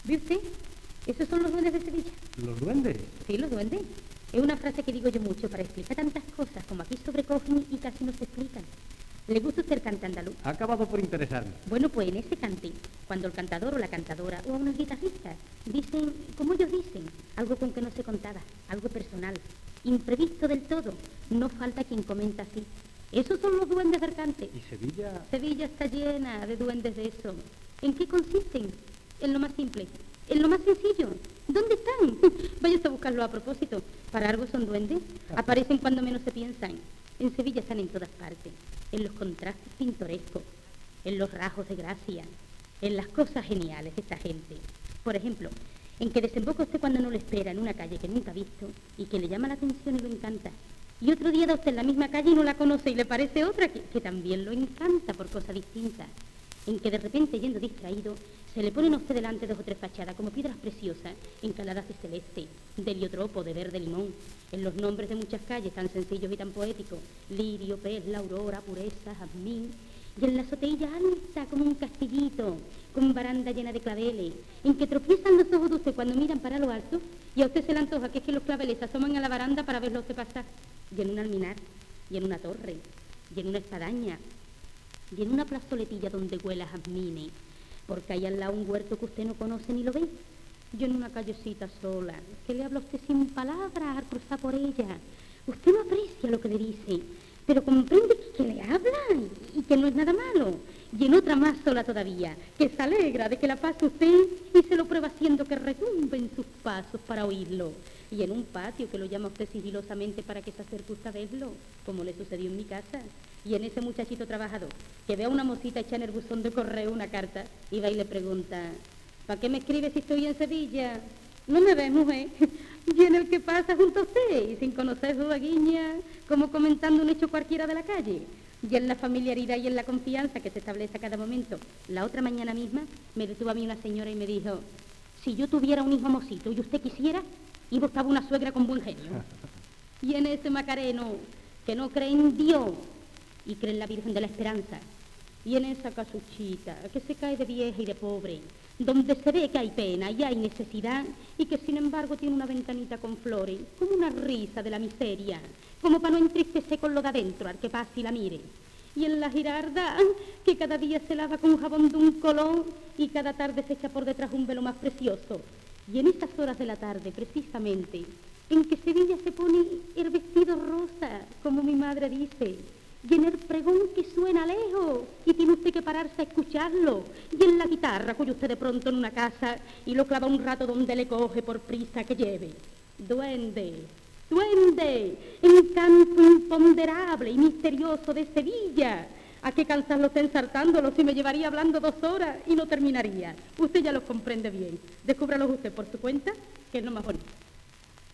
¿Ve usted? Esos son los duendes de Sevilla. ¿Los duendes? Sí, los duendes. Es una frase que digo yo mucho para explicar tantas cosas como aquí sobrecogen y casi no se explican. ¿Le gusta usted el cante andaluz? Ha acabado por interesarme. Bueno, pues en ese cante, cuando el cantador o la cantadora o unos guitarristas dicen, como ellos dicen, algo con que no se contaba, algo personal, imprevisto del todo, no falta quien comenta así. Esos son los duendes del cante. ¿Y Sevilla? Sevilla está llena de duendes de eso. ¿En qué consisten? En lo más simple, en lo más sencillo. ¿Dónde están? Váyase a buscarlo a propósito. Para algo son duendes. Aparecen cuando menos se piensan. En Sevilla están en todas partes. En los contrastes pintorescos, en los rasgos de gracia, en las cosas geniales de esta gente. Por ejemplo, en que desemboca usted cuando no lo espera en una calle que nunca ha visto y que le llama la atención y lo encanta. Y otro día da usted en la misma calle y no la conoce y le parece otra que también lo encanta por cosas distintas. En que de repente, yendo distraído, se le ponen a usted delante 2 o 3 fachadas como piedras preciosas, encaladas de celeste, de heliotropo, de verde limón, en los nombres de muchas calles tan sencillos y tan poéticos, Lirio, Perla, Aurora, Pureza, Jazmín, y en la azoteilla alta como un castillito, con baranda llena de claveles, en que tropiezan los ojos de usted cuando miran para lo alto, y a usted se le antoja que es que los claveles se asoman a la baranda para verlo a usted pasar, y en un alminar, y en una torre, y en una espadaña, y en una plazoletilla donde huela a jazmines, porque hay al lado un huerto que usted no conoce ni lo ve. Yo en una callecita sola, que le habla a usted sin palabras al cruzar por ella. Usted no aprecia lo que le dice, pero comprende que le habla y que no es nada malo. Y en otra más sola todavía, que se alegra de que la pase usted y se lo prueba haciendo que retumbe en sus pasos para oírlo. Y en un patio que lo llama usted sigilosamente para que se acerque usted a verlo, como le sucedió en mi casa. Y en ese muchachito trabajador, que ve a una mocita echar en el buzón de correo una carta, y va y le pregunta, ¿para qué me escribe si estoy en Sevilla? No me ves, mujer. Y en el que pasa junto a usted, y sin conocer su guiña, como comentando un hecho cualquiera de la calle. Y en la familiaridad y en la confianza que se establece a cada momento. La otra mañana misma me detuvo a mí una señora y me dijo, si yo tuviera un hijo mocito y usted quisiera, y buscaba una suegra con buen genio. Y en ese Macareno, que no cree en Dios y cree en la Virgen de la Esperanza, y en esa casuchita que se cae de vieja y de pobre, donde se ve que hay pena y hay necesidad, y que sin embargo tiene una ventanita con flores, como una risa de la miseria, como para no entristecer con lo de adentro al que pase y la mire. Y en la Girarda, que cada día se lava con jabón de un color y cada tarde se echa por detrás un velo más precioso. Y en esas horas de la tarde, precisamente, en que Sevilla se pone el vestido rosa, como mi madre dice, y en el pregón que suena lejos, y tiene usted que pararse a escucharlo, y en la guitarra que oye usted de pronto en una casa, y lo clava un rato donde le coge por prisa que lleve. Duende, duende, encanto imponderable y misterioso de Sevilla. ¿A qué cansarlo está ensartándolo si me llevaría hablando 2 horas y no terminaría? Usted ya lo comprende bien. Descúbralos usted por su cuenta, que es lo más bonito.